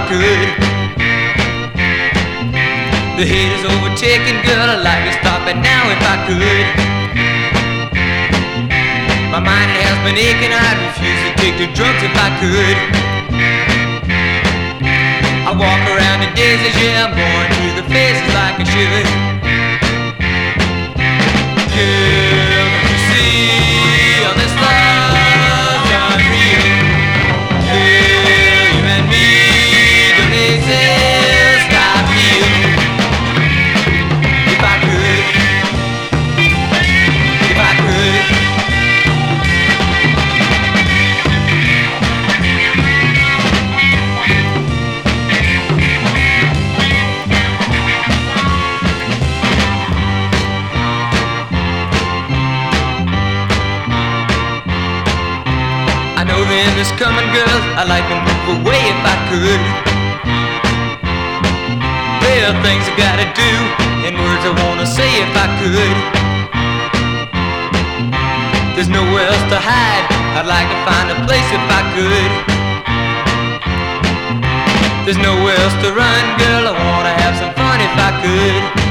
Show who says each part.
Speaker 1: could. The hate is overtaken, girl, I'd like to stop it now if I could. My mind has been aching, I'd refuse to take the drugs if I could. I walk around in daisies, yeah, I'm going through the phases like I should. Girl, don't you see all this love's unreal? Girl, you and me don't exist, I feel. If I could, if I could. I know the end is coming, girl, I'd like to move away if I could. There are things I gotta do, and words I wanna say if I could. There's nowhere else to hide, I'd like to find a place if I could. There's nowhere else to run, girl, I wanna have some fun if I could.